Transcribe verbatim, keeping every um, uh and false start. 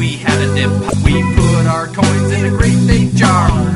we had a dip. We put our coins in a great big jar.